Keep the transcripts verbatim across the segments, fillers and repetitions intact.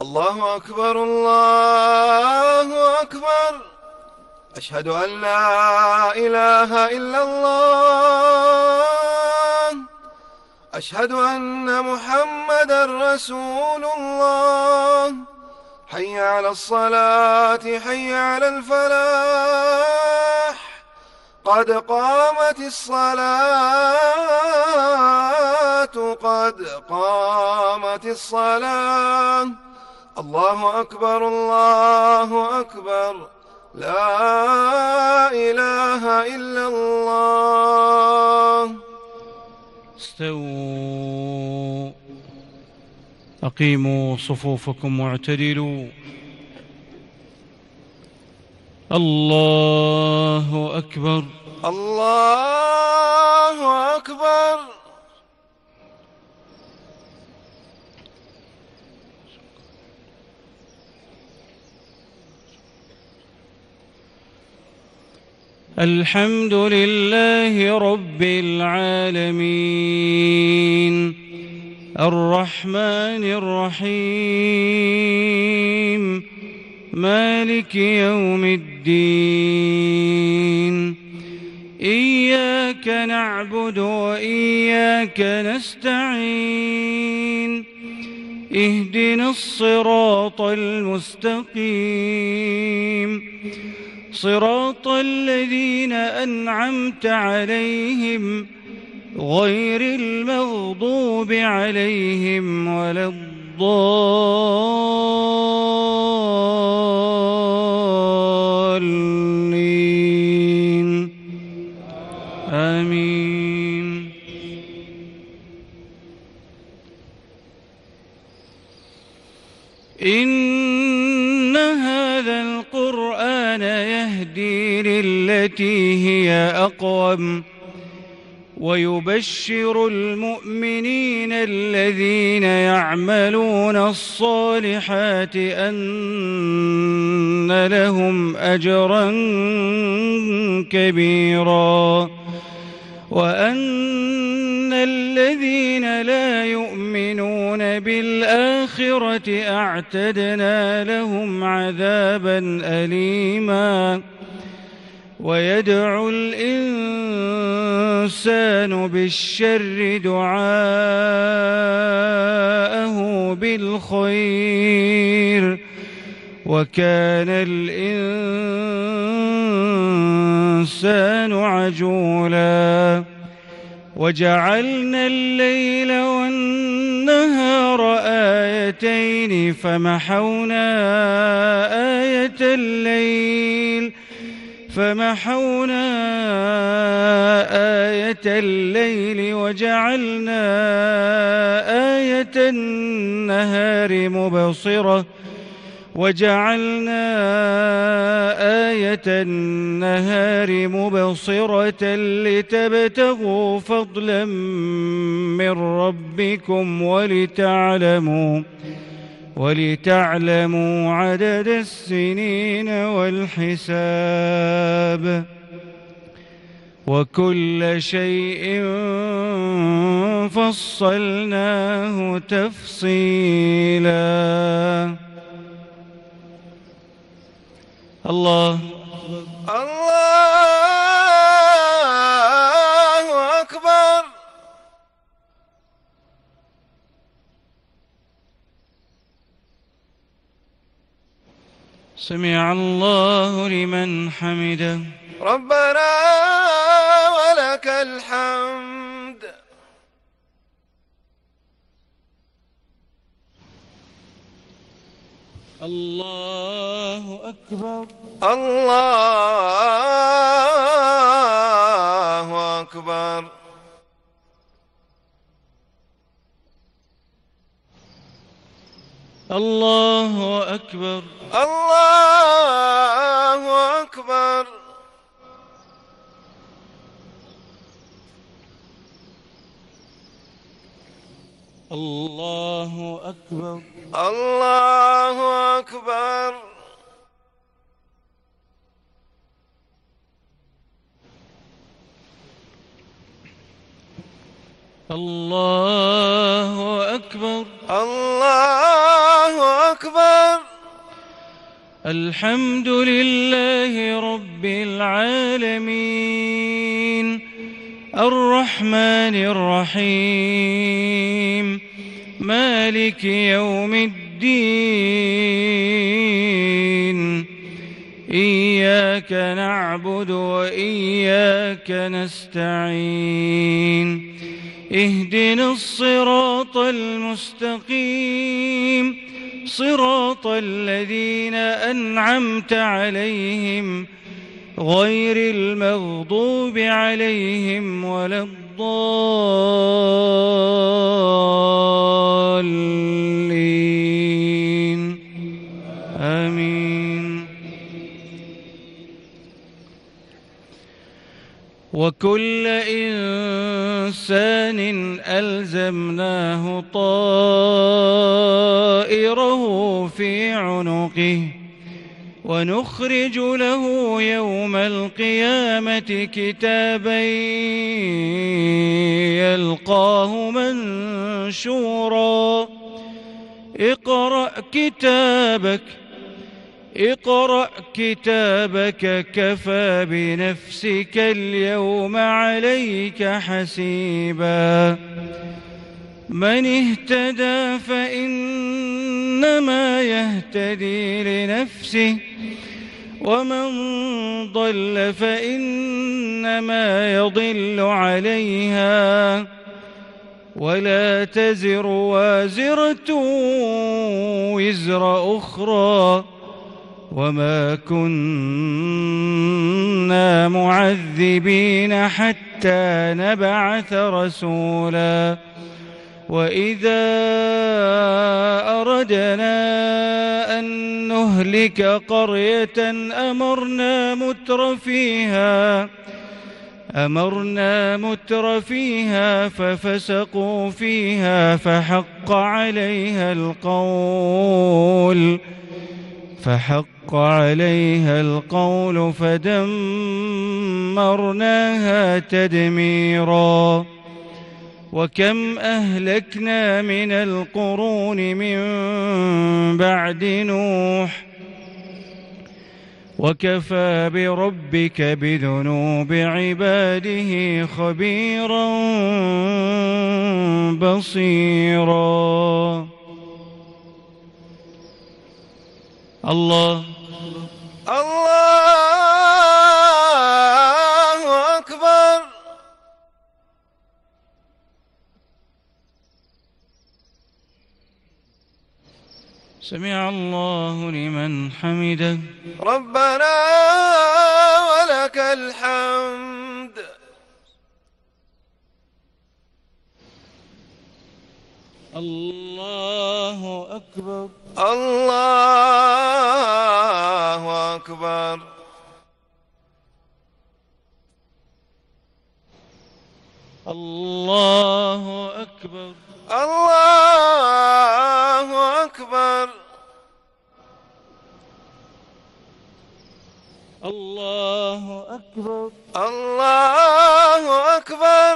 الله أكبر الله أكبر. أشهد أن لا إله إلا الله. أشهد أن محمدا رسول الله. حي على الصلاة حي على الفلاح. قد قامت الصلاة قد قامت الصلاة. الله أكبر الله أكبر. لا إله إلا الله. استووا، أقيموا صفوفكم واعتدلوا. الله أكبر الله أكبر. الحمد لله رب العالمين، الرحمن الرحيم، مالك يوم الدين. إياك نعبد وإياك نستعين. اهدنا الصراط المستقيم، صراط الذين أنعمت عليهم غير المغضوب عليهم ولا الضالين. آمين. إن هذا القرآن يهدي للتي هي أقوم، ويبشر المؤمنين الذين يعملون الصالحات أن لهم أجرا كبيرا، وأن الذين لا يؤمنون بالآخرة أعتدنا لهم عذابا أليما. ويدعو الإنسان بالشر دعاءه بالخير، وكان الإنسان عجولا. وجعلنا الليل والنهار آيتين فمحونا آية الليل فمحونا آية الليل وجعلنا آية النهار مبصرة وجعلنا آية النهار مبصرة لتبتغوا فضلا من ربكم ولتعلموا ولتعلموا عدد السنين والحساب، وكل شيء فصلناه تفصيلا. الله الله أكبر. سمع الله لمن حمده. ربنا ولك الحمد. الله أكبر الله أكبر. الله أكبر الله أكبر. الله أكبر الله أكبر. الله أكبر الله أكبر. الحمد لله رب العالمين الرحمن الرحيم مالك يوم الدين إياك نعبد وإياك نستعين اهدنا الصراط المستقيم صراط الذين أنعمت عليهم غير المغضوب عليهم ولا الضالين آمين. وكل إنسان ألزمناه طائره في عنقه ونخرج له يوم القيامة كتابا يلقاه منشورا اقرأ كتابك اقرأ كتابك كفى بنفسك اليوم عليك حسيبا من اهتدى فإنما يهتدي لنفسه ومن ضل فإنما يضل عليها ولا تزر وازرة وزر أخرى وما كنا معذبين حتى نبعث رسولا وإذا أردنا أن نهلك قرية أمرنا متر فيها أمرنا متر فيها ففسقوا فيها فحق عليها القول فحق عليها القول فدمرناها تدميرا وكم أهلكنا من القرون من بعد نوح وكفى بربك بذنوب عباده خبيرا بصيرا. الله الله أكبر. سمع الله لمن حمده. ربنا ولك الحمد. الله أكبر. الله أكبر. الله أكبر. الله أكبر. الله أكبر. الله أكبر.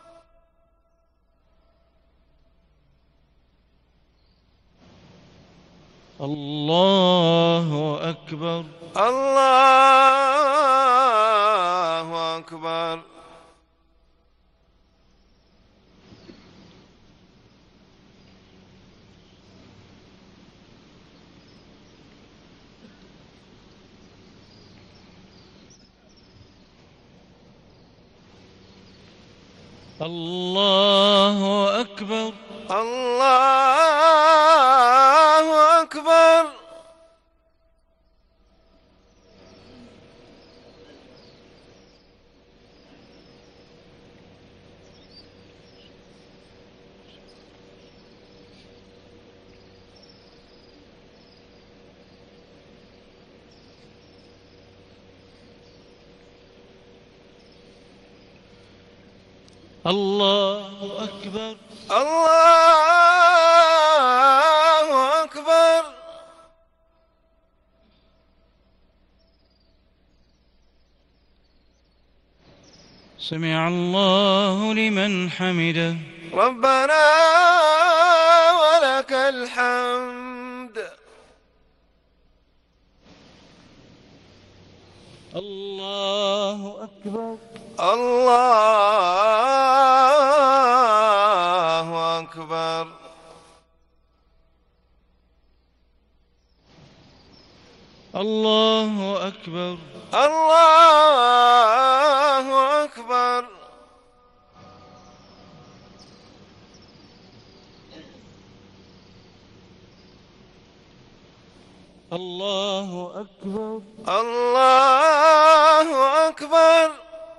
الله أكبر. الله أكبر. الله أكبر. الله أكبر. الله أكبر. الله أكبر. سمع الله لمن حمده. ربنا ولك الحمد. الله أكبر. الله أكبر. الله أكبر. الله أكبر. الله أكبر. الله أكبر.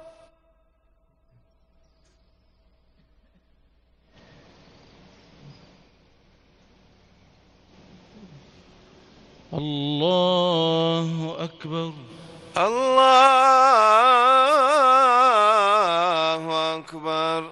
الله أكبر. الله أكبر.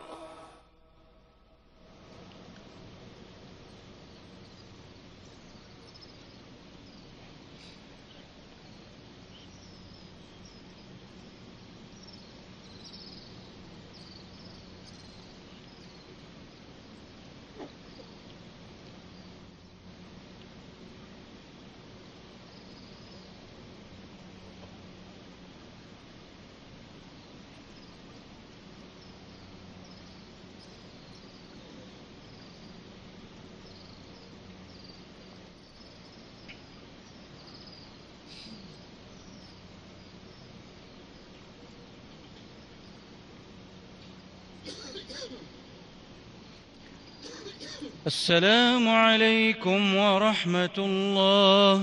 السلام عليكم ورحمة الله.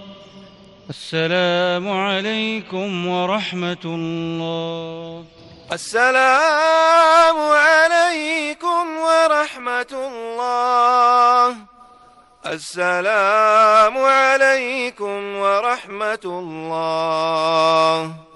السلام عليكم ورحمة الله. السلام عليكم ورحمة الله. السلام عليكم ورحمة الله.